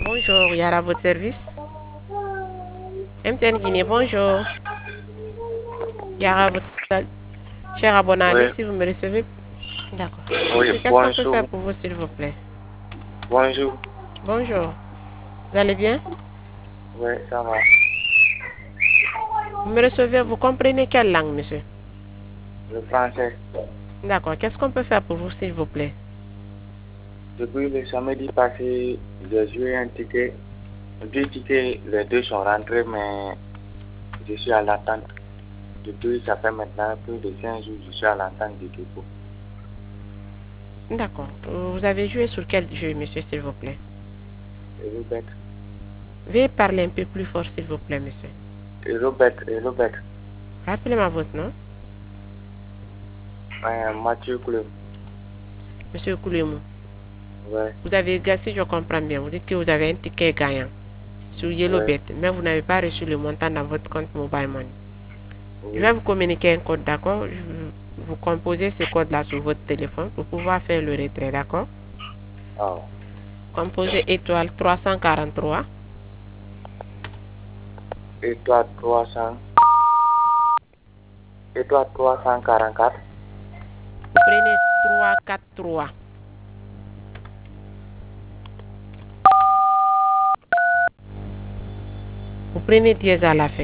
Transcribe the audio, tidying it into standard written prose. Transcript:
Bonjour, Yara, votre service. MTN Guinée, bonjour. Yara, votre cher abonné, Oui, si vous me recevez. D'accord. oui, Qu'est-ce qu'on peut faire pour vous, s'il vous plaît? bonjour. Bonjour. Vous allez bien? Oui, ça va. Vous me recevez, vous comprenez quelle langue, monsieur? Le français. D'accord. Qu'est-ce qu'on peut faire pour vous, s'il vous plaît? Depuis le samedi passé, j'ai joué un ticket. 2 tickets, les 2 sont rentrés, mais je suis à l'attente. Depuis, ça fait maintenant plus de 5 jours, je suis à l'attente du dépôt. D'accord. Vous avez joué sur quel jeu, monsieur, s'il vous plaît? Robert. Veuillez parler un peu plus fort, s'il vous plaît, monsieur. Robert. Rappelez-moi votre nom. Mathieu Coulomb. Monsieur Koulemou. Ouais, Vous avez gagné, je comprends bien. Vous dites que vous avez un ticket gagnant sur ouais, YellowBet, mais vous n'avez pas reçu le montant dans votre compte Mobile Money. Je vais oui. vous communiquer un code, d'accord? Vous composez ce code-là sur votre téléphone pour pouvoir faire le retrait, d'accord? Ah, Composez étoile 343, étoile 300, étoile 344. vous prenez 343. Vous prenez dièse à la fin.